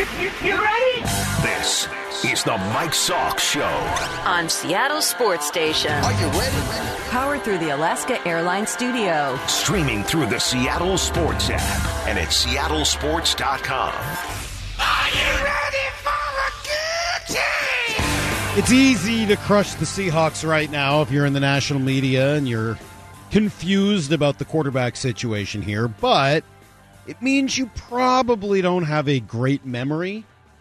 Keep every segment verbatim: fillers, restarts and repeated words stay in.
you, you ready? This is the Mike Salk Show on Seattle Sports Station. Are you ready? Powered through the Alaska Airlines Studio. Streaming through the Seattle Sports app and at seattle sports dot com. Are you ready for a good time? It's easy to crush the Seahawks right now if you're in the national media and you're confused about the quarterback situation here, but it means you probably don't have a great memory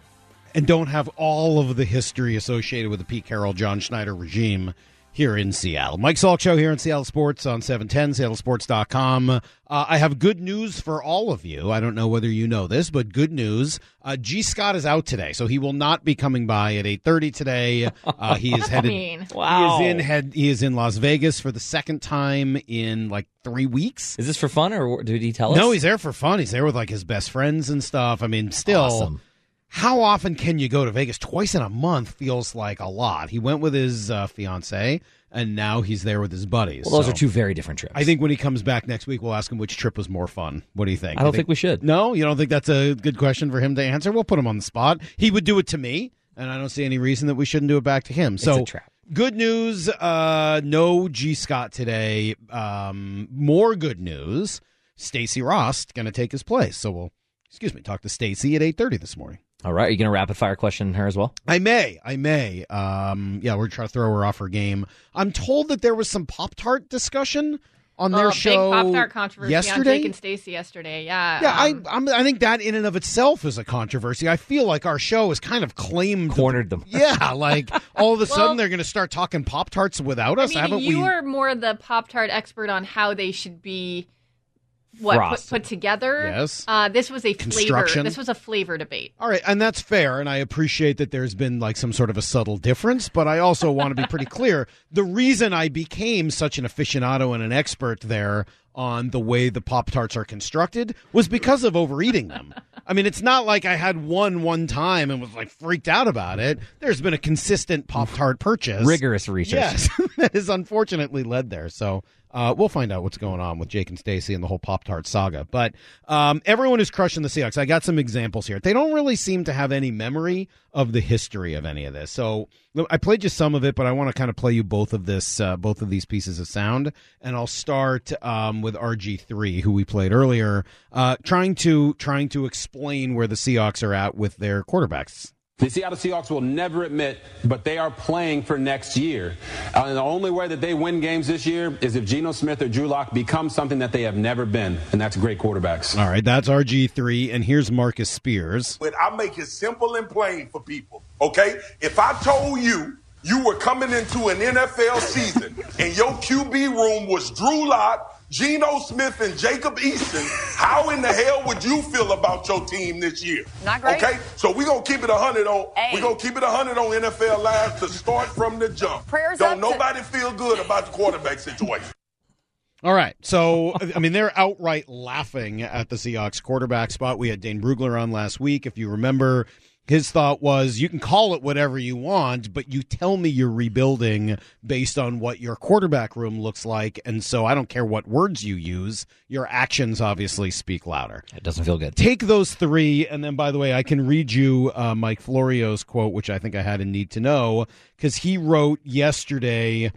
and don't have all of the history associated with the Pete Carroll, John Schneider regime here in Seattle. Mike Salk Show here in Seattle Sports on seven ten, seattle sports dot com. Uh, I have good news for all of you. I don't know whether you know this, but good news. Uh, G. Scott is out today, so he will not be coming by at eight thirty today. Uh, he is headed. mean? Wow. He is in head. He is in Las Vegas for the second time in like three weeks. Is this for fun, or did he tell us? No, he's there for fun. He's there with like his best friends and stuff. I mean, still. Awesome. How often can you go to Vegas? Twice in a month feels like a lot. He went with his uh, fiance, and now he's there with his buddies. Well, those so are two very different trips. I think when he comes back next week, we'll ask him which trip was more fun. What do you think? I don't You think, we should. No? You don't think that's a good question for him to answer? We'll put him on the spot. He would do it to me, and I don't see any reason that we shouldn't do it back to him. So, it's a trap. Good news, uh, no G. Scott today. Um, more good news, Stacey Rost going to take his place. So we'll, excuse me, talk to Stacey at eight thirty this morning. All right. Are you going to rapid fire question her as well? I may. I may. Um, yeah, we're trying to throw her off her game. I'm told that there was some Pop-Tart discussion on their oh, show big Pop-Tart controversy yesterday. on Jake and Stacey yesterday. Yeah. Yeah, um, I I'm, I think that in and of itself is a controversy. I feel like our show has kind of claimed Cornered them. Yeah, like all of a sudden Well, they're going to start talking Pop-Tarts without us. I mean, Haven't you we? are more the Pop-Tart expert on how they should be what put, Frosted. put together. Yes. Uh, this was a flavor. Construction. This was a flavor debate. All right, and that's fair, and I appreciate that there's been like some sort of a subtle difference, but I also want to be pretty clear. The reason I became such an aficionado and an expert there on the way the Pop-Tarts are constructed was because of overeating them. I mean, it's not like I had one one time and was like freaked out about it. There's been a consistent Pop-Tart purchase. Rigorous research. Yes, that has unfortunately led there. So uh, we'll find out what's going on with Jake and Stacey and the whole Pop-Tart saga. But um, everyone is crushing the Seahawks. I got some examples here. They don't really seem to have any memory of the history of any of this. So I played you some of it, but I want to kind of play you both of this, uh, both of these pieces of sound. And I'll start um, with R G three, who we played earlier, uh, trying to trying to explain where the Seahawks are at with their quarterbacks. The Seattle Seahawks will never admit, but they are playing for next year. Uh, and the only way that they win games this year is if Geno Smith or Drew Lock become something that they have never been, and that's great quarterbacks. All right, that's R G three, and here's Marcus Spears. But I make it simple and plain for people, okay? If I told you you were coming into an N F L season and your Q B room was Drew Lock, Geno Smith, and Jacob Eason, how in the hell would you feel about your team this year? Not great. Okay, so we're going to keep it one hundred on Hey. we're going to keep it one hundred on N F L Live to start from the jump. Prayers Don't up to- nobody feel good about the quarterback situation. All right, so, I mean, they're outright laughing at the Seahawks quarterback spot. We had Dane Brugler on last week. If you remember, his thought was, you can call it whatever you want, but you tell me you're rebuilding based on what your quarterback room looks like, and so I don't care what words you use. Your actions obviously speak louder. It doesn't feel good. Take those three, and then, by the way, I can read you uh, Mike Florio's quote, which I think I had in Need to Know, because he wrote yesterday,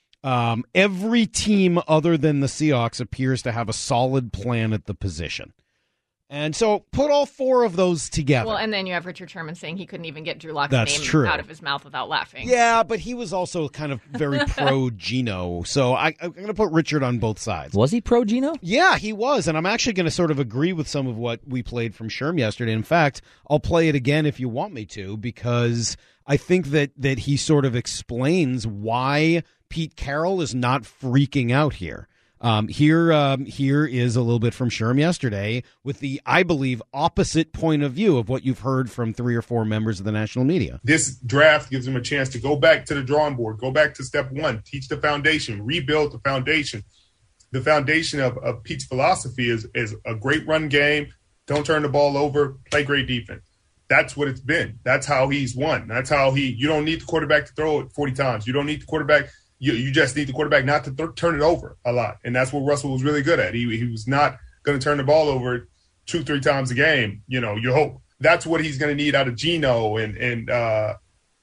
um, every team other than the Seahawks appears to have a solid plan at the position. And so put all four of those together. Well, and then you have Richard Sherman saying he couldn't even get Drew Lock's That's name true. out of his mouth without laughing. Yeah, but he was also kind of very pro-Geno. So I, I'm going to put Richard on both sides. Was he pro Geno? Yeah, he was. And I'm actually going to sort of agree with some of what we played from Sherm yesterday. In fact, I'll play it again if you want me to, because I think that, that he sort of explains why Pete Carroll is not freaking out here. Um, here, um, here is a little bit from Sherm yesterday with the, I believe, opposite point of view of what you've heard from three or four members of the national media. This draft gives them a chance to go back to the drawing board, go back to step one, teach the foundation, rebuild the foundation. The foundation of, of Pete's philosophy is, is a great run game, don't turn the ball over, play great defense. That's what it's been. That's how he's won. That's how he, you don't need the quarterback to throw it forty times. You don't need the quarterback. You, you just need the quarterback not to th- turn it over a lot. And that's what Russell was really good at. He he was not going to turn the ball over two, three times a game, you know, you hope. that's what he's going to need out of Geno and and uh,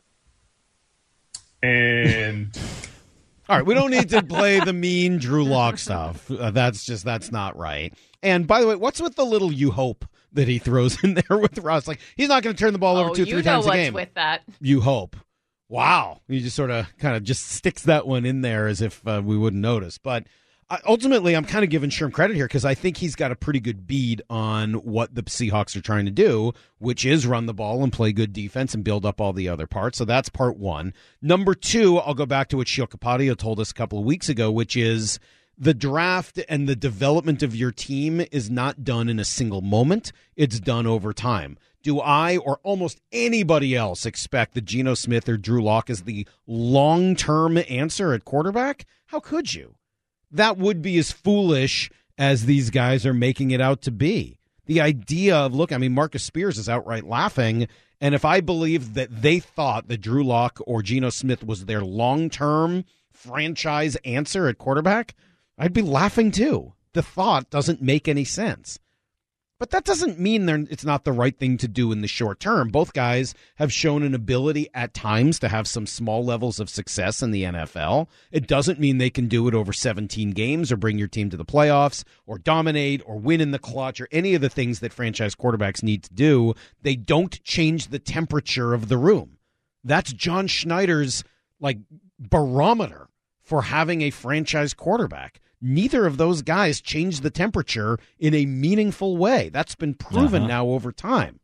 and. All right, we don't need to play the mean Drew Lock stuff. Uh, that's just that's not right. And by the way, what's with the little "you hope" that he throws in there with Russ? Like he's not going to turn the ball oh, over two, you three know times a what's game. With that, you hope. Wow, he just sort of kind of just sticks that one in there as if uh, we wouldn't notice. But uh, ultimately, I'm kind of giving Sherm credit here because I think he's got a pretty good bead on what the Seahawks are trying to do, which is run the ball and play good defense and build up all the other parts. So that's part one. Number two, I'll go back to what Sheil Kapadia told us a couple of weeks ago, which is the draft and the development of your team is not done in a single moment. It's done over time. Do I or almost anybody else expect that Geno Smith or Drew Lock is the long-term answer at quarterback? How could you? That would be as foolish as these guys are making it out to be. The idea of, look, I mean, Marcus Spears is outright laughing, and if I believed that they thought that Drew Lock or Geno Smith was their long-term franchise answer at quarterback, I'd be laughing too. The thought doesn't make any sense. But that doesn't mean they're, it's not the right thing to do in the short term. Both guys have shown an ability at times to have some small levels of success in the N F L. It doesn't mean they can do it over seventeen games or bring your team to the playoffs or dominate or win in the clutch or any of the things that franchise quarterbacks need to do. They don't change the temperature of the room. That's John Schneider's like barometer for having a franchise quarterback. Neither of those guys changed the temperature in a meaningful way. That's been proven uh-huh. now over time.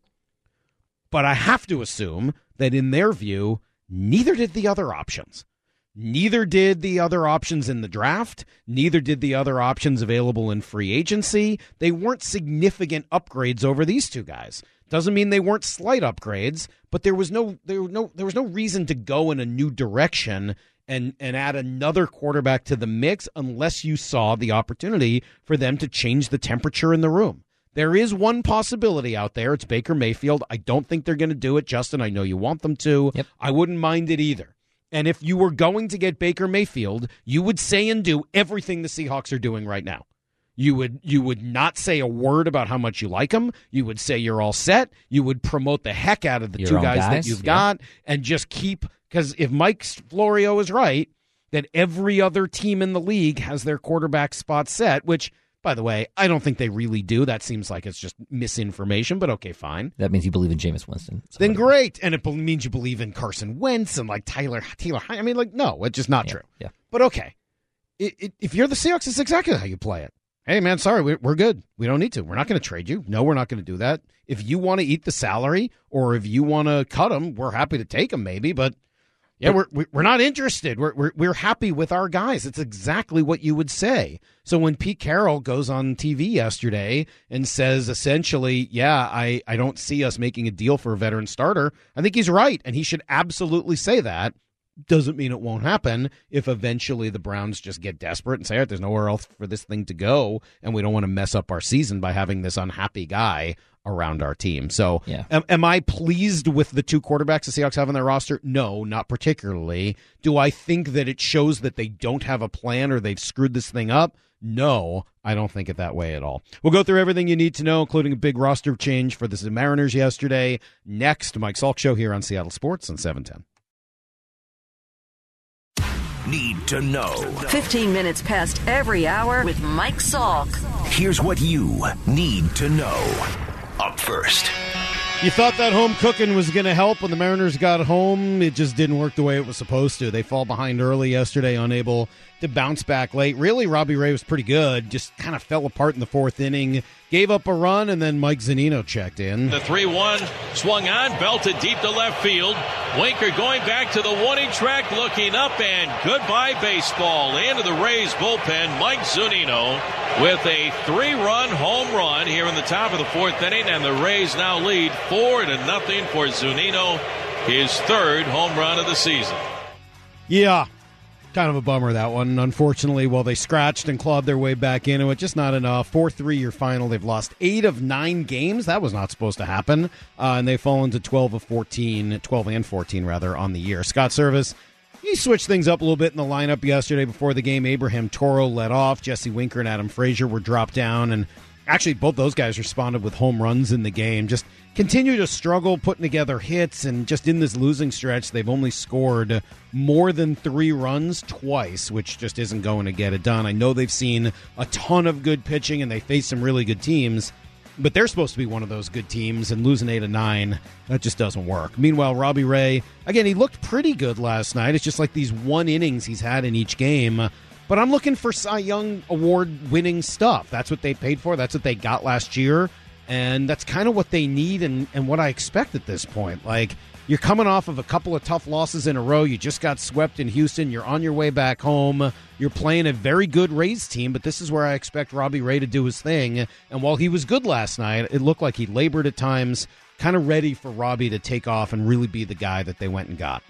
But I have to assume that in their view, neither did the other options. Neither did the other options in the draft. Neither did the other options available in free agency. They weren't significant upgrades over these two guys. Doesn't mean they weren't slight upgrades, but there was no there was no there was no reason to go in a new direction and and add another quarterback to the mix unless you saw the opportunity for them to change the temperature in the room. There is one possibility out there. It's Baker Mayfield. I don't think they're going to do it, Justin. I know you want them to. Yep. I wouldn't mind it either. And if you were going to get Baker Mayfield, you would say and do everything the Seahawks are doing right now. You would you would not say a word about how much you like him. You would say you're all set. You would promote the heck out of the Your two own guys, guys, that you've yeah. got and just keep – because if Mike Florio is right, that every other team in the league has their quarterback spot set, which, by the way, I don't think they really do. That seems like it's just misinformation, but okay, fine. That means you believe in Jameis Winston. Then great. And it means you believe in Carson Wentz and like Tyler Taylor. I mean, like, no, it's just not yeah, true. Yeah. But okay. It, it, if you're the Seahawks, it's exactly how you play it. Hey, man, sorry, we're, we're good. We don't need to. We're not going to trade you. No, we're not going to do that. If you want to eat the salary or if you want to cut them, we're happy to take them maybe, but yeah, we're we're not interested. We're we're we're happy with our guys. It's exactly what you would say. So when Pete Carroll goes on T V yesterday and says essentially, yeah, I, I don't see us making a deal for a veteran starter, I think he's right, and he should absolutely say that. Doesn't mean it won't happen if eventually the Browns just get desperate and say, all right, there's nowhere else for this thing to go, and we don't want to mess up our season by having this unhappy guy around our team. So yeah. am, am I pleased with the two quarterbacks the Seahawks have on their roster? No, not particularly. Do I think that it shows that they don't have a plan or they've screwed this thing up? No, I don't think it that way at all. We'll go through everything you need to know, including a big roster change for the Mariners yesterday. Next, Mike Salk Show here on Seattle Sports on seven ten. Need to know. fifteen minutes past every hour with Mike Salk. Here's what you need to know. Up first. You thought that home cooking was going to help when the Mariners got home. It just didn't work the way it was supposed to. They fall behind early yesterday, unable to bounce back late. Really, Robbie Ray was pretty good. Just kind of fell apart in the fourth inning. Gave up a run, and then Mike Zunino checked in. The three one swung on, belted deep to left field. Winker going back to the warning track, looking up, and goodbye baseball. Into the Rays bullpen, Mike Zunino with a three-run home run here in the top of the fourth inning, and the Rays now lead four to nothing for Zunino, his third home run of the season. Yeah. Kind of a bummer, that one. Unfortunately, while they scratched and clawed their way back into it, just not enough. four three your final. They've lost eight of nine games. That was not supposed to happen. Uh, and they've fallen to twelve of fourteen, twelve and fourteen, rather, on the year. Scott Service, he switched things up a little bit in the lineup yesterday before the game. Abraham Toro led off. Jesse Winker and Adam Frazier were dropped down. And Actually, both those guys responded with home runs in the game. Just continue to struggle putting together hits, and just in this losing stretch, they've only scored more than three runs twice, which just isn't going to get it done. I know they've seen a ton of good pitching, and they face some really good teams, but they're supposed to be one of those good teams, and losing eight to nine, that just doesn't work. Meanwhile, Robbie Ray, again, he looked pretty good last night. It's just like these one innings he's had in each game. But I'm looking for Cy Young award-winning stuff. That's what they paid for. That's what they got last year. And that's kind of what they need and, and what I expect at this point. Like, you're coming off of a couple of tough losses in a row. You just got swept in Houston. You're on your way back home. You're playing a very good Rays team, but this is where I expect Robbie Ray to do his thing. And while he was good last night, it looked like he labored at times, kind of ready for Robbie to take off and really be the guy that they went and got.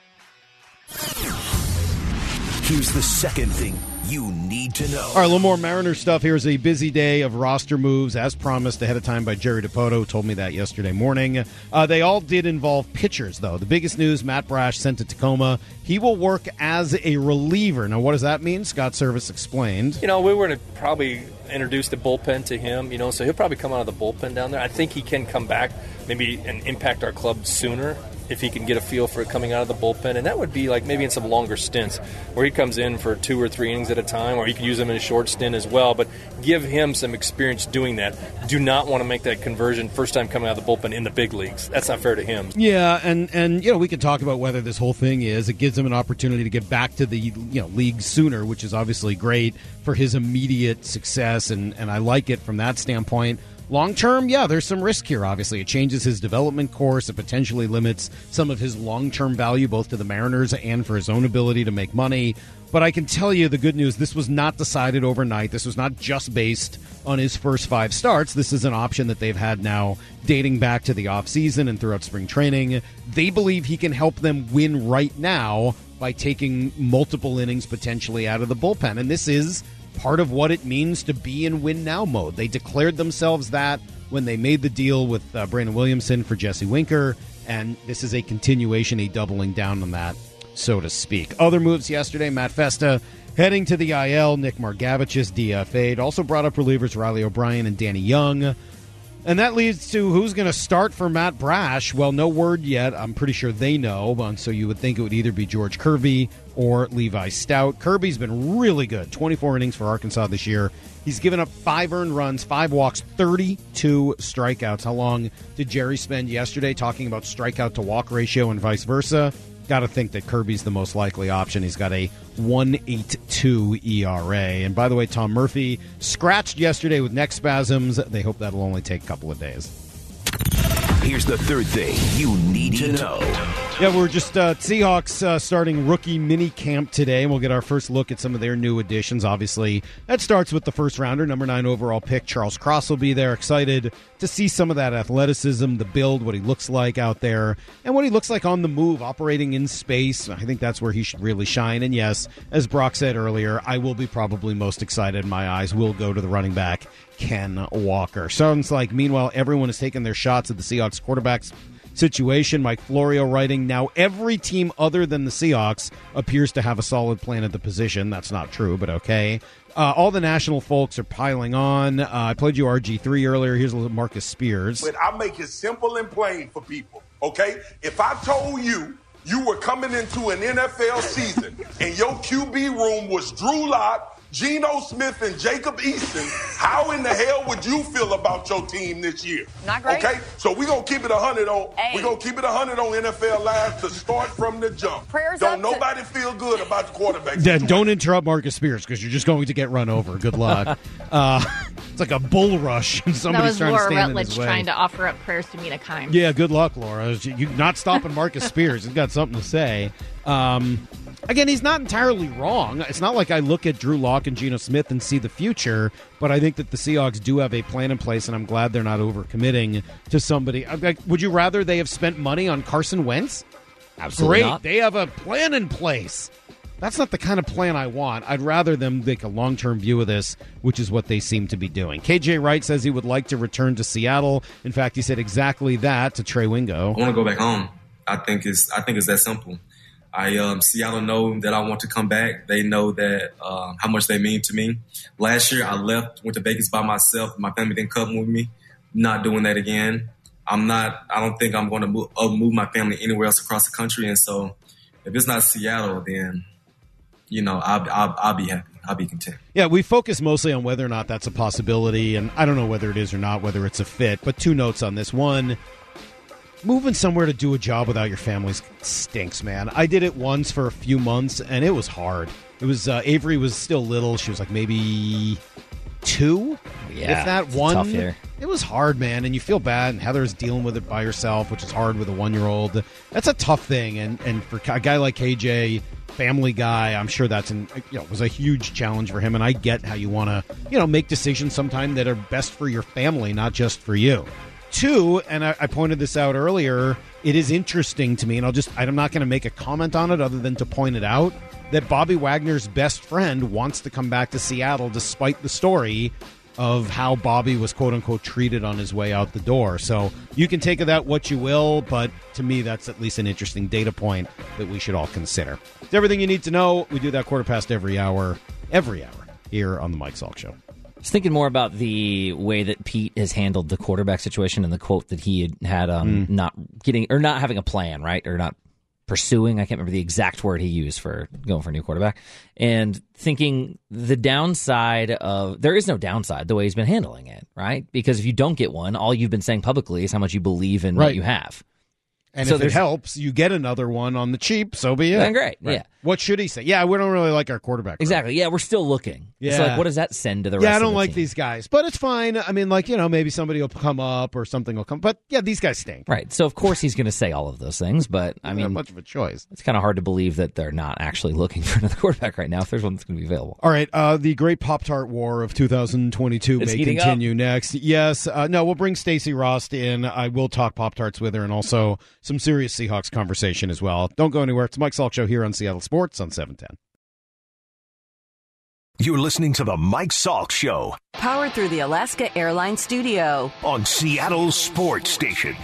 Here's the second thing you need to know. All right, a little more Mariner stuff. Here's a busy day of roster moves, as promised ahead of time by Jerry Dipoto. Told me that yesterday morning. Uh, they all did involve pitchers, though. The biggest news, Matt Brash sent to Tacoma. He will work as a reliever. Now, what does that mean? Scott Service explained. You know, we were going to probably introduce the bullpen to him, you know, so he'll probably come out of the bullpen down there. I think he can come back maybe and impact our club sooner if he can get a feel for it coming out of the bullpen. And that would be like maybe in some longer stints where he comes in for two or three innings at a time, or you can use him in a short stint as well. But give him some experience doing that. Do not want to make that conversion first time coming out of the bullpen in the big leagues. That's not fair to him. Yeah, and, and you know, we can talk about whether this whole thing is. It gives him an opportunity to get back to the you know league sooner, which is obviously great for his immediate success, and, and I like it from that standpoint. Long term, yeah, there's some risk here, obviously. It changes his development course. It potentially limits some of his long-term value, both to the Mariners and for his own ability to make money. But I can tell you the good news, this was not decided overnight. This was not just based on his first five starts. This is an option that they've had now dating back to the offseason and throughout spring training. They believe he can help them win right now by taking multiple innings potentially out of the bullpen. And this is part of what it means to be in win-now mode. They declared themselves that when they made the deal with uh, Brandon Williamson for Jesse Winker, and this is a continuation, a doubling down on that, so to speak. Other moves yesterday, Matt Festa heading to the I L, Nick Margevicius D F A'd, also brought up relievers Riley O'Brien and Danny Young. And that leads to who's going to start for Matt Brash. Well, no word yet. I'm pretty sure they know, and so you would think it would either be George Kirby or Levi Stout. Kirby's been really good. twenty-four innings for Arkansas this year. He's given up five earned runs, five walks, thirty-two strikeouts. How long did Jerry spend yesterday talking about strikeout to walk ratio and vice versa? Got to think that Kirby's the most likely option. He's got a one point eight two E R A. And by the way, Tom Murphy scratched yesterday with neck spasms. They hope that'll only take a couple of days. Here's the third thing you need to know. Yeah, we're just uh, Seahawks uh, starting rookie mini camp today, and we'll get our first look at some of their new additions. Obviously, that starts with the first rounder, number nine overall pick. Charles Cross will be there. Excited to see some of that athleticism, the build, what he looks like out there, and what he looks like on the move, operating in space. I think that's where he should really shine. And yes, as Brock said earlier, I will be probably most excited. My eyes will go to the running back, Ken Walker. Sounds like, meanwhile, everyone is taking their shots at the Seahawks quarterbacks situation. Mike Florio writing, now every team other than the Seahawks appears to have a solid plan at the position. That's not true, but okay. Uh, all the national folks are piling on. Uh, I played you R G three earlier. Here's a little Marcus Spears. But I make it simple and plain for people, okay? If I told you you were coming into an N F L season and your Q B room was Drew Lock, Geno Smith, and Jacob Eason, how in the hell would you feel about your team this year? Not great. Okay, so we're going to keep it one hundred on hey. we're going to keep it one hundred on N F L Live to start from the jump. Prayers don't up nobody to- feel good about the quarterback Yeah, situation. don't interrupt Marcus Spears because you're just going to get run over. Good luck. uh, it's like a bull rush. That Somebody's was trying Laura to stand in Rutledge his way. trying to offer up prayers to Mina Kimes. Yeah, good luck, Laura. You're not stopping Marcus Spears. He's got something to say. Um, again, he's not entirely wrong. It's not like I look at Drew Lock and Geno Smith and see the future, but I think that the Seahawks do have a plan in place, and I'm glad they're not overcommitting to somebody. Like, would you rather they have spent money on Carson Wentz? Absolutely Great. not. They have a plan in place. That's not the kind of plan I want. I'd rather them take a long-term view of this, which is what they seem to be doing. K J Wright says he would like to return to Seattle. In fact, he said exactly that to Trey Wingo. I want to go back home. I think it's I think it's that simple. I um, Seattle know that I want to come back. They know that um, how much they mean to me. Last year, I left, went to Vegas by myself. My family didn't come with me. Not doing that again. I'm not. I don't think I'm going to move, uh, move my family anywhere else across the country. And so, if it's not Seattle, then you know I'll, I'll, I'll be happy. I'll be content. Yeah, we focus mostly on whether or not that's a possibility, and I don't know whether it is or not, whether it's a fit. But two notes on this: one, moving somewhere to do a job without your family stinks, man. I did it once for a few months, and it was hard. It was uh, Avery was still little; she was like maybe two, yeah, if that it's one. tough here. It was hard, man, and you feel bad. And Heather's dealing with it by herself, which is hard with a one-year-old. That's a tough thing, and and for a guy like K J, family guy, I'm sure that's an you know was a huge challenge for him. And I get how you want to you know make decisions sometimes that are best for your family, not just for you. Two, and I, I pointed this out earlier, it is interesting to me, and I'll just I'm not going to make a comment on it other than to point it out, that Bobby Wagner's best friend wants to come back to Seattle despite the story of how Bobby was quote-unquote treated on his way out the door. So you can take of that what you will, but to me that's at least an interesting data point that we should all consider. It's everything you need to know. We do that quarter past every hour, every hour here on the Mike Salk Show. I was thinking more about the way that Pete has handled the quarterback situation and the quote that he had, had um, mm. not getting or not having a plan, right? Or not pursuing. I can't remember the exact word he used for going for a new quarterback. And thinking the downside of there is no downside the way he's been handling it, right? Because if you don't get one, all you've been saying publicly is how much you believe in right. what you have. And so if it helps, you get another one on the cheap, so be it. Then great, right. yeah. What should he say? Yeah, we don't really like our quarterback. Exactly, yeah, we're still looking. Yeah. So, like, what does that send to the rest of the Yeah, I don't the like team? these guys, but it's fine. I mean, like, you know, maybe somebody will come up or something will come. But, yeah, these guys stink. Right, so of course he's going to say all of those things, but, I mean... Not much of a choice. It's kind of hard to believe that they're not actually looking for another quarterback right now if there's one that's going to be available. All right, uh, the great Pop-Tart war of two thousand twenty-two It's may heating continue up. next. Yes, uh, no, we'll bring Stacey Rost in. I will talk Pop-Tarts with her and also some serious Seahawks conversation as well. Don't go anywhere. It's the Mike Salk Show here on Seattle Sports on seven ten. You're listening to the Mike Salk Show Powered through the Alaska Airlines Studio. on Seattle Sports Station.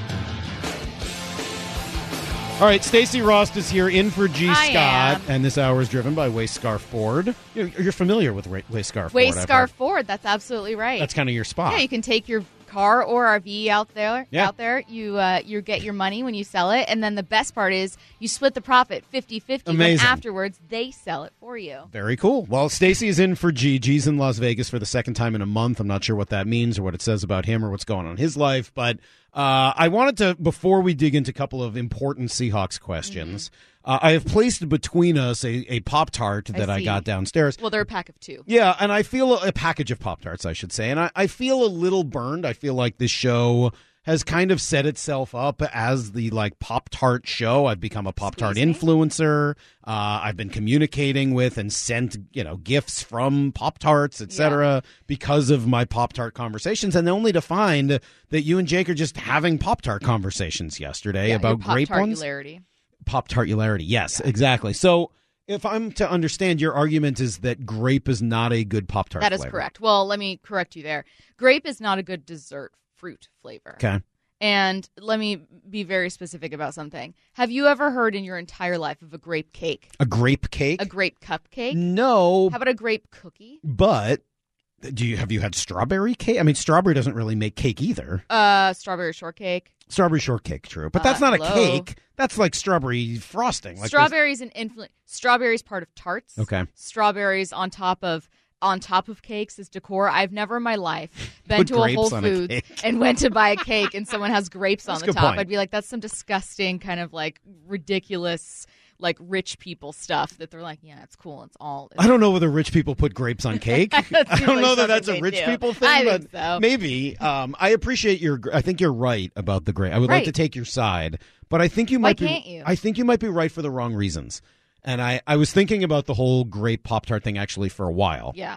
All right, Stacey Rost is here in for G. I Scott, am. and this hour is driven by Wayscarf Ford. You're, you're familiar with Way- Wayscarf Ford. I've Wayscarf heard. Ford, that's absolutely right. That's kind of your spot. Yeah, you can take your car or R V out there. Yeah. Out there, you uh, you get your money when you sell it, and then the best part is you split the profit fifty-fifty. Amazing. When afterwards they sell it for you. Very cool. Well, Stacey is in for G. G's in Las Vegas for the second time in a month. I'm not sure what that means or what it says about him or what's going on in his life, but uh, I wanted to, before we dig into a couple of important Seahawks questions, mm-hmm. uh, I have placed between us a, a Pop-Tart that I, I got downstairs. Well, they're a pack of two. Yeah, and I feel a, a package of Pop-Tarts, I should say, and I, I feel a little burned. I feel like this show has kind of set itself up as the like Pop-Tart show. I've become a Pop-Tart influencer. Uh, I've been communicating with and sent, you know, gifts from Pop-Tarts, et cetera, yeah. because of my Pop-Tart conversations, and only to find that you and Jake are just having Pop-Tart conversations yesterday yeah, about grape ones. Pop-Tartularity. Pop-Tartularity, yes, yeah. exactly. So if I'm to understand, your argument is that grape is not a good Pop-Tart That is flavor. correct. Well, let me correct you there. Grape is not a good dessert fruit flavor. Okay. And let me be very specific about something. Have you ever heard in your entire life of a grape cake? A grape cake? A grape cupcake? No. How about a grape cookie? But do you have you had strawberry cake? I mean, strawberry doesn't really make cake either. Uh, strawberry shortcake. Strawberry shortcake, true. But that's uh, not hello. a cake. That's like strawberry frosting. Like Strawberries an influ- Strawberries part of tarts. Okay. Strawberries on top of on top of cakes is decor. I've never in my life been Put to a Whole grapes on a Foods cake. and went to buy a cake and someone has grapes on That's a the good top. point. I'd be like, that's some disgusting kind of like ridiculous, like rich people stuff that they're like, yeah, it's cool. It's all. It's I don't know whether rich people put grapes on cake. I don't know that that's a they rich do. people thing, I but think so. maybe. Um, I appreciate your. I think you're right about the grape. I would like Right. to take your side, but I think you Why might be. can't you? I think you might be right for the wrong reasons. And I, I was thinking about the whole grape Pop-Tart thing actually for a while. Yeah.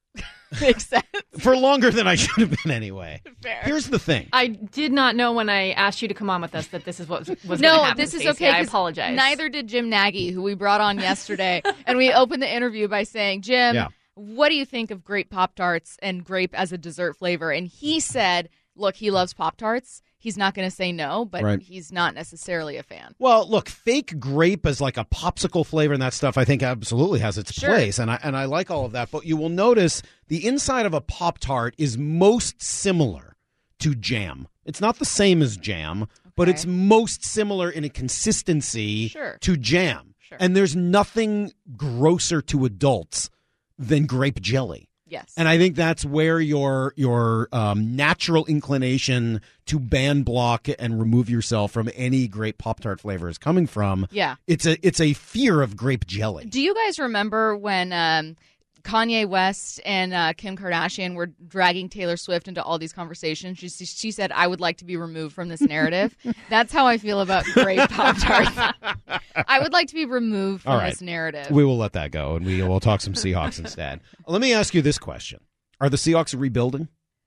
Makes sense. For longer than I should have been anyway. Fair. Here's the thing. I did not know when I asked you to come on with us that this is what was, was going to No, happen. this is Stacey. okay. I 'cause apologize. Neither did Jim Nagy, who we brought on yesterday. And we opened the interview by saying, Jim, Yeah. what do you think of grape Pop-Tarts and grape as a dessert flavor? And he said, look, he loves Pop-Tarts. he's not going to say no, but Right. he's not necessarily a fan. Well, look, fake grape as like a popsicle flavor and that stuff, I think absolutely has its Sure. place, and I and I like all of that. But you will notice the inside of a Pop-Tart is most similar to jam. It's not the same as jam, but it's most similar in a consistency Sure. to jam. Sure. And there's nothing grosser to adults than grape jelly. Yes. And I think that's where your your um, natural inclination to ban block and remove yourself from any grape Pop-Tart flavor is coming from. Yeah. It's a it's a fear of grape jelly. Do you guys remember when um, Kanye West and uh, Kim Kardashian were dragging Taylor Swift into all these conversations? She, she said, I would like to be removed from this narrative. That's how I feel about grape Pop-Tarts. I would like to be removed from All right. this narrative. We will let that go, and we will talk some Seahawks instead. Let me ask you this question. Are the Seahawks rebuilding?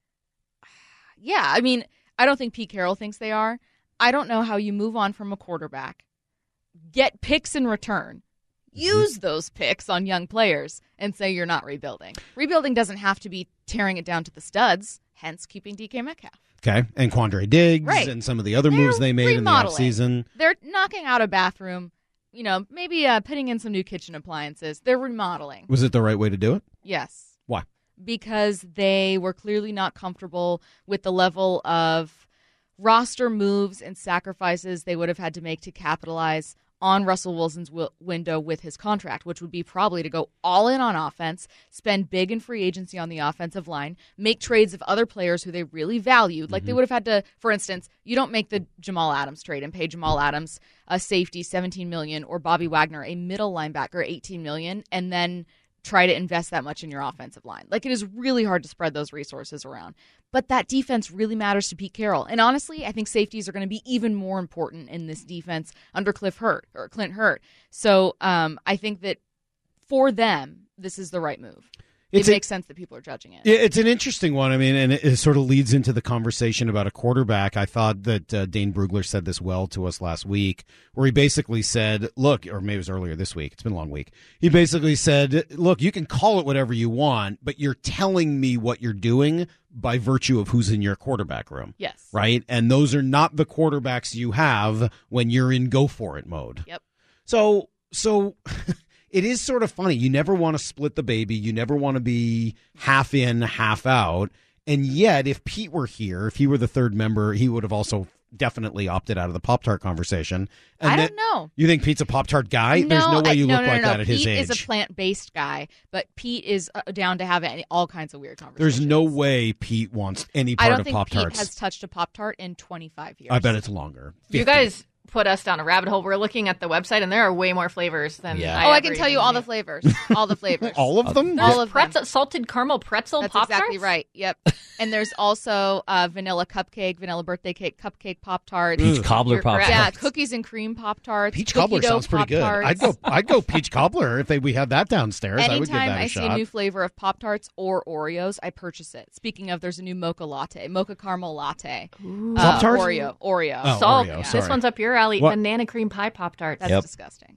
Yeah, I mean, I don't think Pete Carroll thinks they are. I don't know how you move on from a quarterback, get picks in return, use those picks on young players, and say you're not rebuilding. Rebuilding doesn't have to be tearing it down to the studs, hence keeping D K Metcalf. Okay, and Quandre Diggs Right. and some of the other moves they made in the Remodeling. offseason. They're knocking out a bathroom, you know, maybe uh, putting in some new kitchen appliances. They're remodeling. Was it the right way to do it? Yes. Why? Because they were clearly not comfortable with the level of roster moves and sacrifices they would have had to make to capitalize on Russell Wilson's w- window with his contract, which would be probably to go all in on offense, spend big in free agency on the offensive line, make trades of other players who they really valued. Like they would have had to, for instance, you don't make the Jamal Adams trade and pay Jamal Adams a safety seventeen million dollars or Bobby Wagner a middle linebacker eighteen million dollars and then try to invest that much in your offensive line. Like, it is really hard to spread those resources around. But that defense really matters to Pete Carroll. And honestly, I think safeties are going to be even more important in this defense under Cliff Hurt or Clint Hurt. So um, I think that for them, this is the right move. It's it a- makes sense that people are judging it. Yeah, it's an interesting one. I mean, and it, it sort of leads into the conversation about a quarterback. I thought that uh, Dane Brugler said this well to us last week, where he basically said, look, or maybe it was earlier this week. It's been a long week. He basically said, look, you can call it whatever you want, but you're telling me what you're doing by virtue of who's in your quarterback room. Yes. Right? And those are not the quarterbacks you have when you're in go for it mode. Yep. So, so it is sort of funny. You never want to split the baby. You never want to be half in, half out. And yet, if Pete were here, if he were the third member, he would have also definitely opted out of the Pop-Tart conversation. And I that- don't know. You think Pete's a Pop-Tart guy? There's no way I- you no, look no, like no, that at his Pete age. is a plant-based guy, but Pete is uh, down to have any, all kinds of weird conversations. There's no way Pete wants any I part don't of think Pop-Tarts. Pete has touched a Pop-Tart in twenty-five years. I bet it's longer. You fifty. guys put us down a rabbit hole. We're looking at the website, and there are way more flavors than Yeah. I Oh, I ever can tell you even all knew. the flavors. All the flavors. All of them? All of them. pretzel, salted caramel pretzel That's Pop-Tarts? exactly right. Yep. And there's also uh, vanilla cupcake, vanilla birthday cake, cupcake Pop Tart, Peach cobbler You're correct. yeah, Pop-Tarts. cookies and cream Pop Tarts. Peach cobbler sounds pretty good. I'd go. I'd go peach cobbler if they, we had that downstairs. I would give Anytime that a I see shot. a new flavor of Pop Tarts or Oreos, I purchase it. Speaking of, there's a new mocha latte, mocha caramel latte, uh, Pop-Tarts? Oreo, Oreo. Oh, Salt. Oreo, This sorry. one's up your alley. What? Banana cream pie Pop-Tarts. That's Yep. disgusting.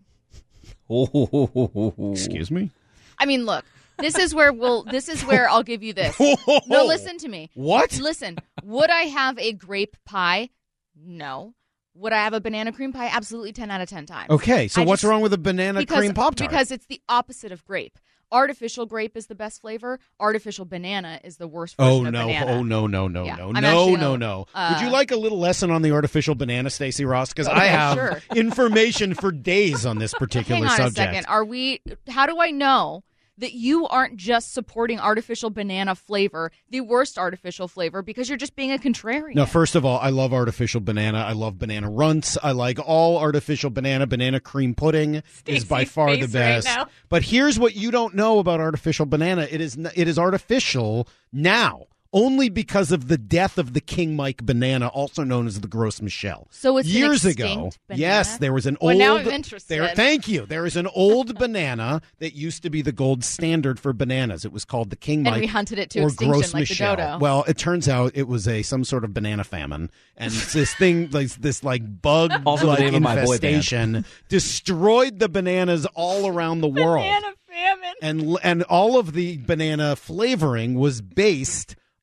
Excuse me? I mean, look, this is where we'll. This is where I'll give you this. No, listen to me. What? Listen, would I have a grape pie? No. Would I have a banana cream pie? Absolutely, ten out of ten times. Okay, so I what's just- wrong with a banana because, cream Pop-Tart? Because it's the opposite of grape. Artificial grape is the best flavor. Artificial banana is the worst version Oh of no! banana. Oh no! No! No! Yeah, No! I'm No! actually No! gonna- No! uh, Would you like a little lesson on the artificial banana, Stacey Ross? Because I Okay, have sure. information for days on this particular Hang on subject. a second. Are we? How do I know that you aren't just supporting artificial banana flavor, the worst artificial flavor, because you're just being a contrarian? Now, first of all, I love artificial banana. I love banana runts. I like all artificial banana. Banana cream pudding is by Stacey's far the face right best. now. But here's what you don't know about artificial banana. It is n- it is artificial now. Only because of the death of the King Mike banana, also known as the Gros Michel. So it's an years extinct ago. banana? Yes, there was an Well, old. now I'm interested. There, thank you. There is an old banana that used to be the gold standard for bananas. It was called the King And Mike. we hunted it to or extinction Gros like the Michel. dodo. Well, it turns out it was a some sort of banana famine, and this thing, like this, like bug Also the like name of my boy band. infestation, destroyed the bananas all around the world. Banana famine. And and all of the banana flavoring was based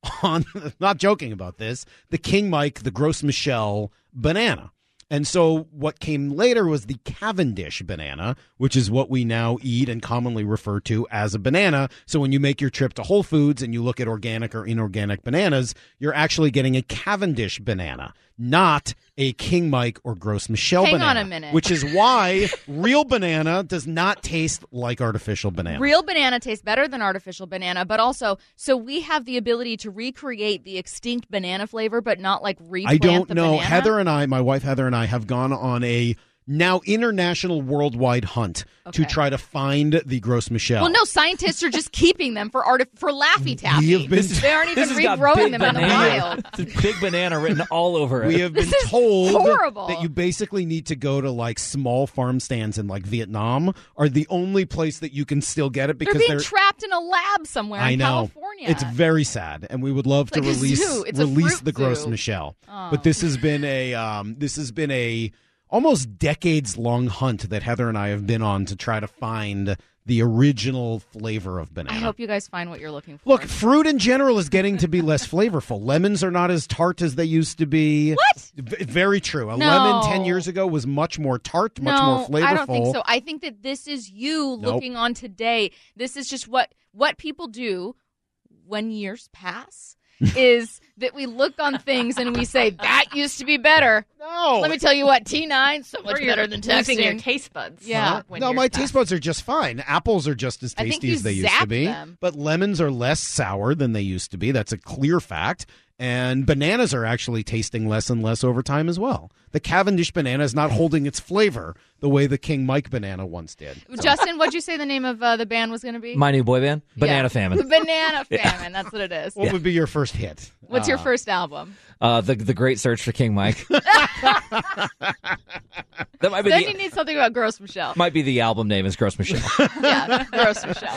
on, not joking about this, the King Mike, the Gros Michel banana. And so what came later was the Cavendish banana, which is what we now eat and commonly refer to as a banana. So when you make your trip to Whole Foods and you look at organic or inorganic bananas, you're actually getting a Cavendish banana, not a King Mike or Gros Michel Hang banana. on a minute. Which is why real banana does not taste like artificial banana. Real banana tastes better than artificial banana, but also, so we have the ability to recreate the extinct banana flavor, but not like replant I don't the know. banana? Heather and I, my wife Heather and I, have gone on a now international worldwide hunt Okay. to try to find the Gros Michel. Well, no, scientists are just keeping them for art for Laffy Taffy. We have been- they aren't even This has got regrowing big them in the banana. wild. It's big banana written all over it. We have been This is told horrible. that you basically need to go to like small farm stands in like Vietnam are the only place that you can still get it because They're being they're trapped in a lab somewhere I in know. California. It's very sad, and we would love to Like a release zoo. It's a release fruit the Gros zoo. Michel. Oh. But this has been a um, this has been a almost decades long hunt that Heather and I have been on to try to find the original flavor of banana. I hope you guys find what you're looking for. Look, fruit in general is getting to be less flavorful. Lemons are not as tart as they used to be. What? V- very true. A No. lemon ten years ago was much more tart, much no, more flavorful. I don't think so. I think that this is you Nope. looking on today. This is just what what people do when years pass. is that we look on things and we say that used to be better. No, let me tell you what, T nine so much Or you're better than losing texting. your taste buds. Yeah. when no, you're my fast. taste buds are just fine. Apples are just as I think tasty you as they used to zap be. them. But lemons are less sour than they used to be. That's a clear fact. And bananas are actually tasting less and less over time as well. The Cavendish banana is not holding its flavor the way the King Mike banana once did. So- Justin, what'd you say the name of uh, the band was going to be? My new boy band, Banana Yeah. Famine. The Banana Famine. That's what it is. What would be your first hit? What's your Uh, first album? Uh, the the Great Search for King Mike. that might be Then the, you need something about Gros Michel. might be the album name is Gros Michel. yeah, Gros Michel.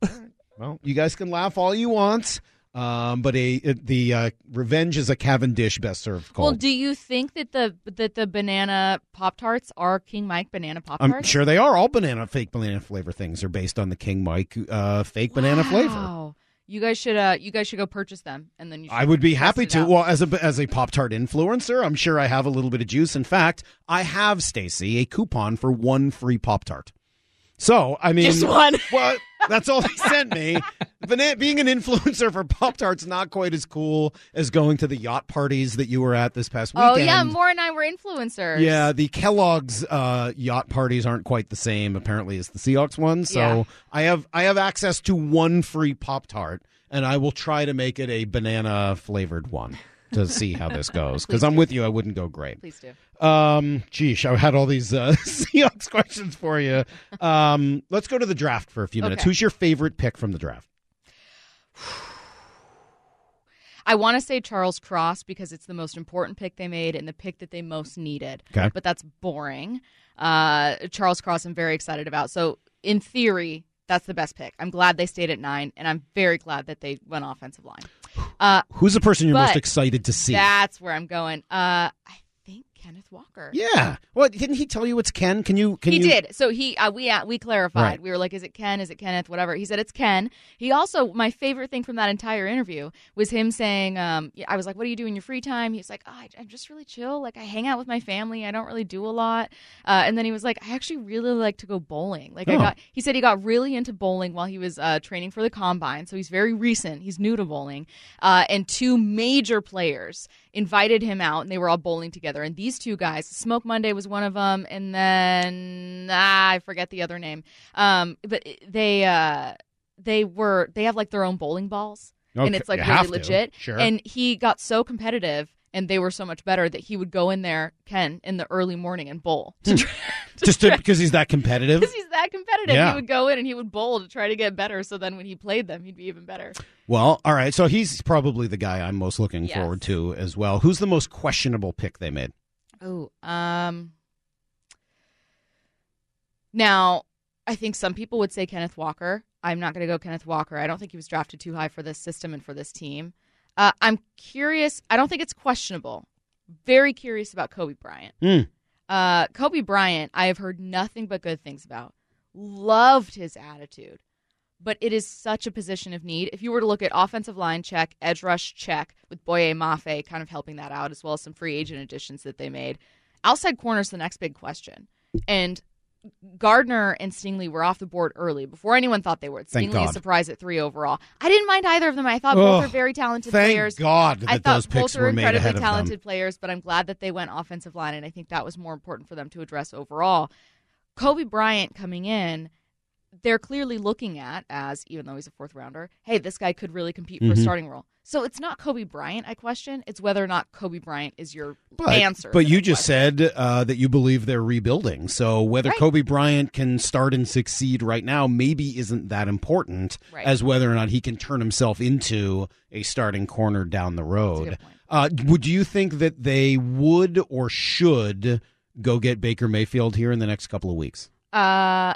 Well, you guys can laugh all you want, um, but a it- the uh, Revenge is a Cavendish best served Well, cold. do you think that the that the banana Pop Tarts are King Mike banana Pop I'm Tarts? sure they are. All banana fake banana flavor things are based on the King Mike uh, fake banana flavor. Wow. You guys should uh you guys should go purchase them and then you should I would be test happy it to. out. Well, as a as a Pop Tart influencer, I'm sure I have a little bit of juice. In fact, I have, Stacy, a coupon for one free Pop Tart. So, I mean, Just one. Well, that's all they sent me. Bana- being an influencer for Pop Tarts not quite as cool as going to the yacht parties that you were at this past weekend. Oh yeah, Moore and I were influencers. Yeah, the Kellogg's uh, yacht parties aren't quite the same, apparently, as the Seahawks ones. So Yeah. I have I have access to one free Pop Tart, and I will try to make it a banana flavored one to see how this goes. Because I'm with you, I wouldn't go great. Please do. Um, geesh, I had all these uh, Seahawks questions for you. Um, let's go to the draft for a few minutes. Okay. Who's your favorite pick from the draft? I want to say Charles Cross because it's the most important pick they made and the pick that they most needed. Okay. But that's boring. Uh, Charles Cross I'm very excited about. So in theory, that's the best pick. I'm glad they stayed at nine, and I'm very glad that they went offensive line. Uh, Who's the person you're most but excited to see? That's where I'm going. Uh, I think Kenneth Walker. Yeah. What, didn't he tell you it's Ken? Can you? Can he you... did. So he uh, we uh, we clarified. Right. We were like, is it Ken? Is it Kenneth? Whatever. He said it's Ken. He also, my favorite thing from that entire interview was him saying, um, I was like, what do you do in your free time? He was like, oh, I, I'm just really chill. Like I hang out with my family. I don't really do a lot. Uh, and then he was like, I actually really like to go bowling. Like I Oh. got. He said he got really into bowling while he was uh, training for the combine. So he's very recent. He's new to bowling. Uh, and two major players invited him out, and they were all bowling together. And these two guys, Smoke Monday was one of them, and then ah, I forget the other name. Um, but they uh, they were they have like their own bowling balls, and Okay, it's like you really have to. legit. Sure. And he got so competitive, and they were so much better that he would go in there, Ken, in the early morning and bowl. To try, Just to, because he's that competitive? because he's that competitive. Yeah. He would go in and he would bowl to try to get better. So then when he played them, he'd be even better. Well, all right. So he's probably the guy I'm most looking Yes. forward to as well. Who's the most questionable pick they made? Oh, um, now I think some people would say Kenneth Walker. I'm not going to go Kenneth Walker. I don't think he was drafted too high for this system and for this team. Uh, I'm curious. I don't think it's questionable. Very curious about Kobe Bryant. Hmm. Uh, Kobe Bryant, I have heard nothing but good things about. Loved his attitude. but it is such a position of need. If you were to look at offensive line, check, edge rush, check, with Boye Mafe kind of helping that out, as well as some free agent additions that they made. Outside corner is the next big question. And Gardner and Stingley were off the board early, before anyone thought they would. Thank Stingley God. is surprised at three overall. I didn't mind either of them. I thought Oh, both are very talented thank players. God that I thought those picks both are were made incredibly ahead of them. talented players, but I'm glad that they went offensive line, and I think that was more important for them to address overall. Kobe Bryant coming in, they're clearly looking at as, even though he's a fourth rounder, hey, this guy could really compete for Mhm. a starting role. So it's not Kobe Bryant I question, it's whether or not Kobe Bryant is your But, answer. but you just said uh, that you believe they're rebuilding. So whether Right. Kobe Bryant can start and succeed right now maybe isn't that important Right. as whether or not he can turn himself into a starting corner down the road. Uh, would you think that they would or should go get Baker Mayfield here in the next couple of weeks? Uh,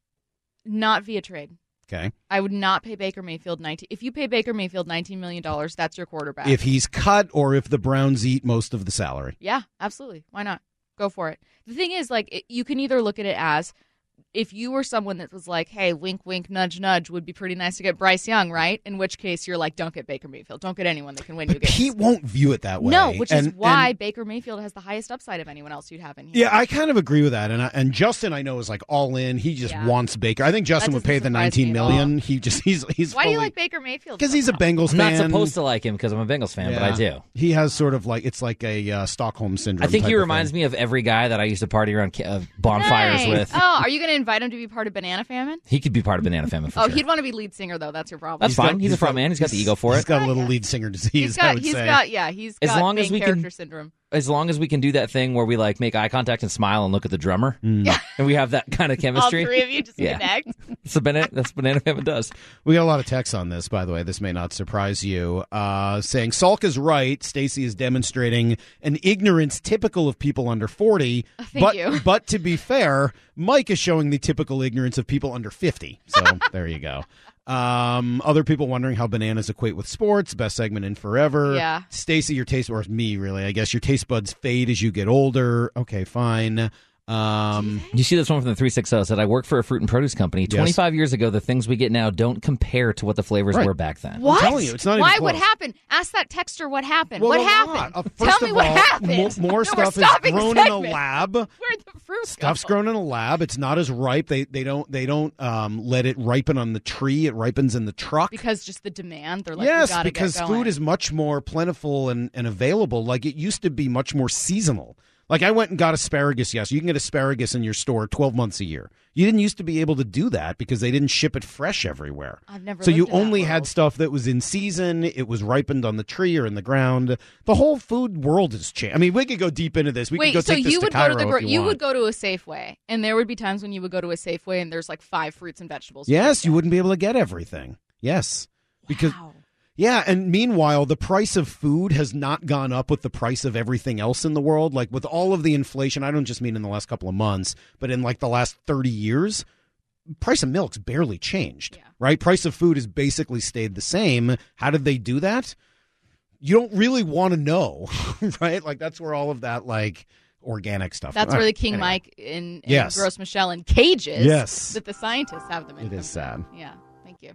not via trade. Okay. I would not pay Baker Mayfield nineteen. If you pay Baker Mayfield nineteen million dollars, that's your quarterback. If he's cut or if the Browns eat most of the salary. Yeah, absolutely. Why not? Go for it. The thing is, like, it, you can either look at it as, if you were someone that was like, hey, wink, wink, nudge, nudge, would be pretty nice to get Bryce Young, right? In which case you're like, don't get Baker Mayfield. Don't get anyone that can win you But games. Pete won't view it that way. No, which is And- why and- Baker Mayfield has the highest upside of anyone else you'd have in here. Yeah, I kind of agree with that, and I, and Justin I know is like all in. He just Yeah. wants Baker. I think Justin That would pay the doesn't surprise nineteen me at million. He just he's he's Why do you fully- like Baker Mayfield? because he's a Bengals I'm fan. not supposed to like him because I'm a Bengals fan, but I Yeah. do. He has sort of like it's like a uh, Stockholm syndrome. I think type he of reminds thing. me of every guy that I used to party around ca- uh, bonfires Nice. with. Oh, are you going to invite him to be part of Banana Famine? He could be part of Banana Famine for Oh, sure. he'd want to be lead singer, though. That's your problem. That's fine. He's, a front man. He's got the ego for it. He's got a little lead singer disease. He's I got, would he's say. got, yeah, he's As got long main as we character can- syndrome. As long as we can do that thing where we like make eye contact and smile and look at the drummer, Yeah. and we have that kind of chemistry. All three of you just Yeah. connect. That's what Banana, that's what Banana Famine does. We got a lot of texts on this, by the way. This may not surprise you. Uh, saying Salk is right. Stacy is demonstrating an ignorance typical of people under forty. Oh, thank but, you. but to be fair, Mike is showing the typical ignorance of people under fifty. So there you go. Um, other people wondering how bananas equate with sports. Best segment in forever. Yeah. Stacy, your taste, or me really, I guess your taste buds fade as you get older. Okay, fine. Um, You see this one from the three sixty said, I work for a fruit and produce company. Yes. twenty-five years ago, the things we get now don't compare to what the flavors Right. were back then. What? telling you, it's not even Why? close. What happened? Ask that texter what happened. Well, what a happened? lot. Uh, Tell first me of what all, happened. More, more No, we're stuff is stopping the grown in a segment. lab. Where'd the fruit Stuff's go? grown in a lab. It's not as ripe. They they don't they don't um, let it ripen on the tree. It ripens in the truck. Because just the demand. They're like, yes, we gotta because get going. food is much more plentiful and, and available. Like it used to be much more seasonal. Like I went and got asparagus yesterday. You can get asparagus in your store twelve months a year. You didn't used to be able to do that because they didn't ship it fresh everywhere. I've never So you lived in that only had world. stuff that was in season. It was ripened on the tree or in the ground. The whole food world has changed. I mean, we could go deep into this. We Wait, could go so take this you to would Cairo go to the gro- if you, you want. would go to a Safeway, and there would be times when you would go to a Safeway and there's like five fruits and vegetables. Yes, you wouldn't be able to get everything. Yes. Because yeah, and meanwhile the price of food has not gone up with the price of everything else in the world. Like with all of the inflation, I don't just mean in the last couple of months, but in like the last thirty years, price of milk's barely changed. Right? Price of food has basically stayed the same. How did they do that? You don't really want to know, right? Like that's where all of that like organic stuff. That's All where right, the King anyway. Mike in, in Yes. Gros Michel in cages. Yes. That the scientists have them in. It is sad. Yeah. Thank you.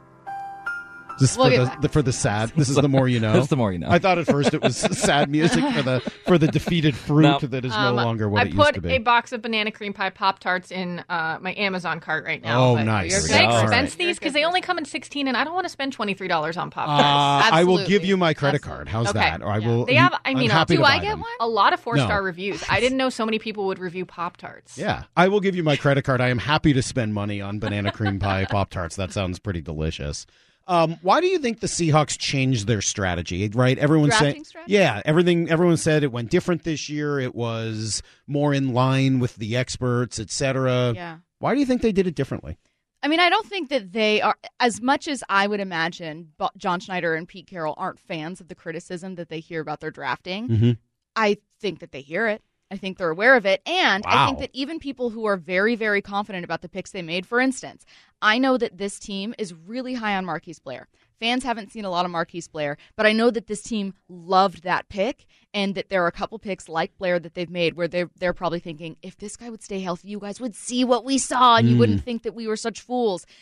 This is We'll for get the, back. the for the sad. This is the more you know. That's the more you know. I thought at first it was sad music for the for the defeated fruit No. that is Um, no longer what I it used put to be. a box of banana cream pie Pop Tarts in uh, my Amazon cart right now. Oh, but nice. Can I All expense right. these because they only come in sixteen, and I don't want to spend twenty three dollars on Pop Uh, Tarts. I will give you my credit card. How's Okay. that? Or I will. They have. I I'm mean, happy do to I buy get them. one? A lot of four star No. reviews. I didn't know so many people would review Pop Tarts. Yeah, I will give you my credit card. I am happy to spend money on banana cream pie Pop Tarts. That sounds pretty delicious. Um, why do you think the Seahawks changed their strategy? Right, everyone's Drafting saying, strategy? yeah, everything. Everyone said it went different this year. It was more in line with the experts, et cetera. Yeah. Why do you think they did it differently? I mean, I don't think that they are, as much as I would imagine Bo- John Schneider and Pete Carroll aren't fans of the criticism that they hear about their drafting. Mhm. I think that they hear it. I think they're aware of it. And I think Wow. that even people who are very, very confident about the picks they made, for instance, I know that this team is really high on Marquise Blair. Fans haven't seen a lot of Marquise Blair, but I know that this team loved that pick and that there are a couple picks like Blair that they've made where they're, they're probably thinking, if this guy would stay healthy, you guys would see what we saw and you Mm. wouldn't think that we were such fools.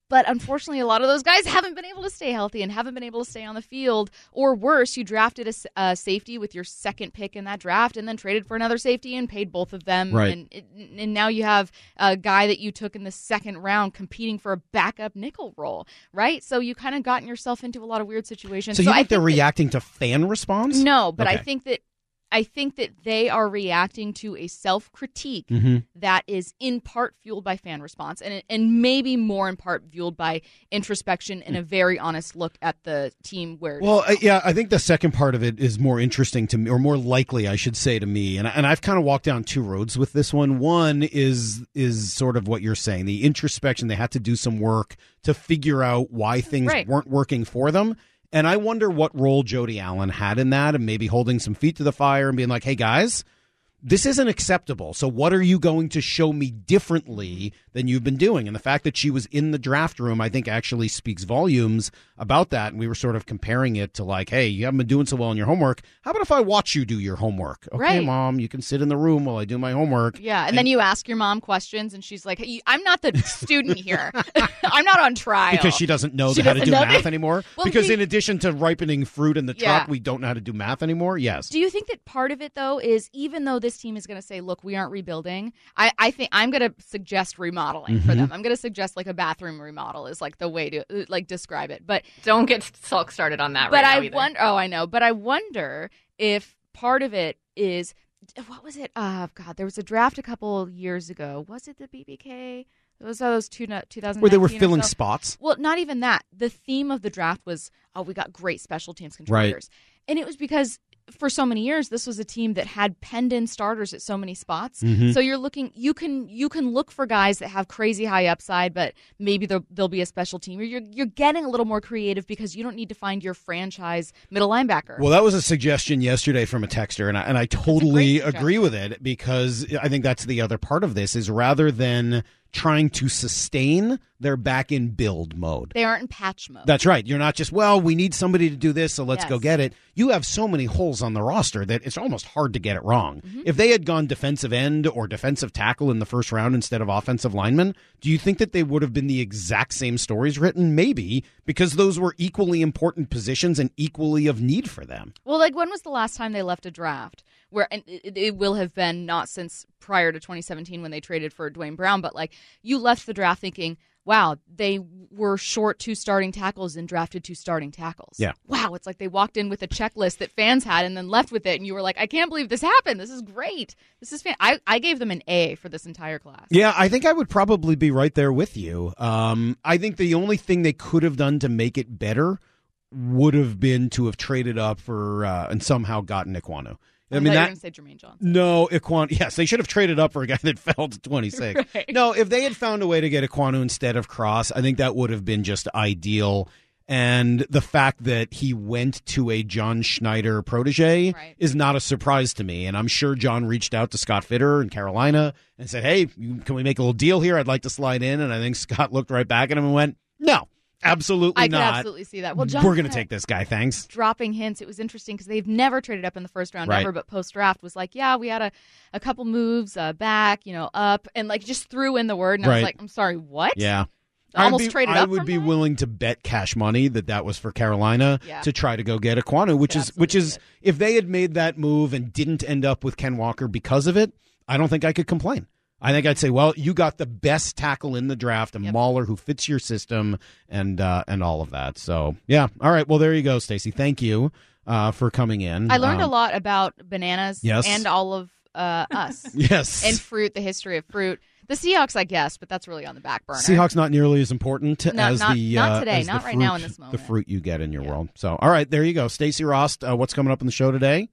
But unfortunately, a lot of those guys haven't been able to stay healthy and haven't been able to stay on the field. Or worse, you drafted a, a safety with your second pick in that draft and then traded for another safety and paid both of them. Right. And, and now you have a guy that you took in the second round competing for a backup nickel role, right? So you kind of gotten yourself into a lot of weird situations. So, so you think, I they're think that, reacting to fan response? No, but Okay. I think that I think that they are reacting to a self-critique Mhm. that is in part fueled by fan response and and maybe more in part fueled by introspection and a very honest look at the team where Well, uh, yeah, I think the second part of it is more interesting to me, or more likely, I should say, to me. And, and I've kind of walked down two roads with this one. One is is sort of what you're saying, the introspection. They had to do some work to figure out why things Right. weren't working for them. And I wonder what role Jody Allen had in that, and maybe holding some feet to the fire and being like, hey, guys, this isn't acceptable. So what are you going to show me differently than you've been doing? And the fact that she was in the draft room, I think, actually speaks volumes about that. And we were sort of comparing it to like, hey, you haven't been doing so well in your homework. How about if I watch you do your homework? Okay, Right. Mom, you can sit in the room while I do my homework. Yeah, and, and then you ask your mom questions, and she's like, hey, I'm not the student here. I'm not on trial. Because she doesn't know She how to doesn't do know math the- anymore. Well, because do- in addition to ripening fruit in the Yeah. truck, we don't know how to do math anymore. Yes. Do you think that part of it, though, is even though this team is going to say, look, we aren't rebuilding, I, I think I'm going to suggest remodeling for Mhm. them. I'm going to suggest like a bathroom remodel is like the way to uh, like describe it. But Don't get sulk started on that but right I now either. wonder. Oh, I know. But I wonder if part of it is what was it? Oh God, there was a draft a couple years ago. Was it the B B K? It was those two two thousand Where they were filling spots? Well, not even that. The theme of the draft was, oh, we got great special teams contributors, and it was because for so many years this was a team that had penned in starters at so many spots. Mhm. So you're looking, you can you can look for guys that have crazy high upside, but maybe there'll, there'll be a special team. Or you're you're getting a little more creative because you don't need to find your franchise middle linebacker. Well, that was a suggestion yesterday from a texter, and I, and I totally suggestion. agree with it, because I think that's the other part of this is rather than trying to sustain, they're back in build mode. They aren't in patch mode. That's right. You're not just, well, we need somebody to do this, so let's Yes. go get it. You have so many holes on the roster that it's almost hard to get it wrong. Mm-hmm. If they had gone defensive end or defensive tackle in the first round instead of offensive lineman, do you think that they would have been the exact same stories written? Maybe, because those were equally important positions and equally of need for them. Well, like when was the last time they left a draft? Where and it, it will have been not since prior to twenty seventeen when they traded for Dwayne Brown, but like you left the draft thinking, wow, they were short two starting tackles and drafted two starting tackles. Yeah. Wow, it's like they walked in with a checklist that fans had and then left with it, and you were like, I can't believe this happened. This is great. This is fan. I, I gave them an A for this entire class. Yeah, I think I would probably be right there with you. Um, I think the only thing they could have done to make it better would have been to have traded up for uh, and somehow gotten Iquanu. I, I mean, thought you were that going to say Jermaine Johnson. no Iquanu. Yes, they should have traded up for a guy that fell to twenty-six. Right. No, if they had found a way to get Iquanu instead of Cross, I think that would have been just ideal. And the fact that he went to a John Schneider protege Right. is not a surprise to me. And I'm sure John reached out to Scott Fitter in Carolina and said, hey, can we make a little deal here? I'd like to slide in. And I think Scott looked right back at him and went, no, absolutely I could not. absolutely see that. Well, John We're going to kinda- take this guy. Thanks. dropping hints. It was interesting because they've never traded up in the first round Right. ever, but post draft was like, yeah, we had a, a couple moves uh, back, you know, up, and like just threw in the word, and I Right. was like, I'm sorry, what? Yeah. Almost I'd be, traded I up would from be willing to bet cash money that that was for Carolina Yeah. to try to go get Iquanu, which Could is which is if they had made that move and didn't end up with Ken Walker because of it, I don't think I could complain. I think I'd say, well, you got the best tackle in the draft, a Yep. mauler who fits your system, and uh, and all of that. So yeah, all right. Well, there you go, Stacey. Thank you uh, for coming in. I learned Um, a lot about bananas Yes. and all of uh, us. Yes. And fruit, the history of fruit. The Seahawks, I guess, but that's really on the back burner. Seahawks not nearly as important No, as not- the not uh, today, as the not right fruit- now in this the moment. fruit you get in your world. So all right, there you go, Stacey Rost. Uh, what's coming up in the show today?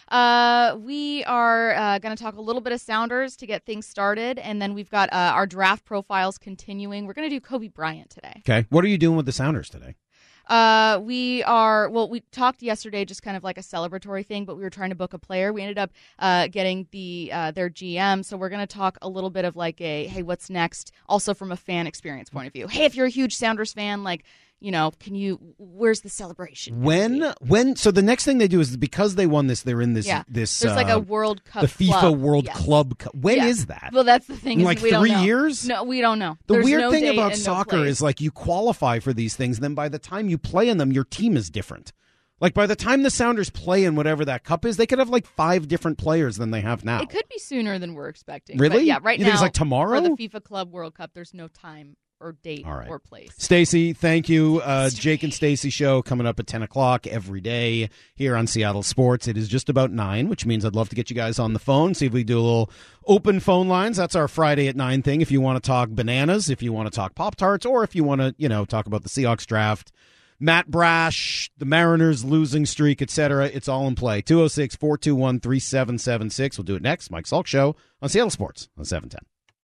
Uh, we are uh, going to talk a little bit of Sounders to get things started, and then we've got uh, our draft profiles continuing. We're going to do Kobe Bryant today. Okay, what are you doing with the Sounders today? Uh, we are, well, we talked yesterday just kind of like a celebratory thing, but we were trying to book a player. We ended up uh, getting the uh, their G M, so we're going to talk a little bit of like a, hey, what's next? Also from a fan experience point of view. Hey, if you're a huge Sounders fan, like, you know, can you, where's the celebration? When, when, so the next thing they do is because they won this, they're in this, Yeah. this, There's like uh, a World Cup the FIFA club. World Yes. Club. Cup. When Yeah. is that? Well, that's the thing. In Is like we don't three know. years? No, we don't know. The There's weird no thing date about and no soccer place. is like you qualify for these things, then by the time you play in them, your team is different. Like by the time the Sounders play in whatever that cup is, they could have like five different players than they have now. It could be sooner than we're expecting. Really? But yeah, right You now. think it's like tomorrow? For the FIFA Club World Cup, there's no time or date All right. or place. Stacey, thank you. Uh, Jake and Stacey show coming up at ten o'clock every day here on Seattle Sports. It is just about nine, which means I'd love to get you guys on the phone, see if we do a little open phone lines. That's our Friday at nine thing. If you want to talk bananas, if you want to talk Pop-Tarts, or if you want to, you know, talk about the Seahawks draft, Matt Brash, the Mariners losing streak, et cetera, it's all in play. two oh six, four two one, three seven seven six. We'll do it next. Mike Salk Show on Seattle Sports on seven ten.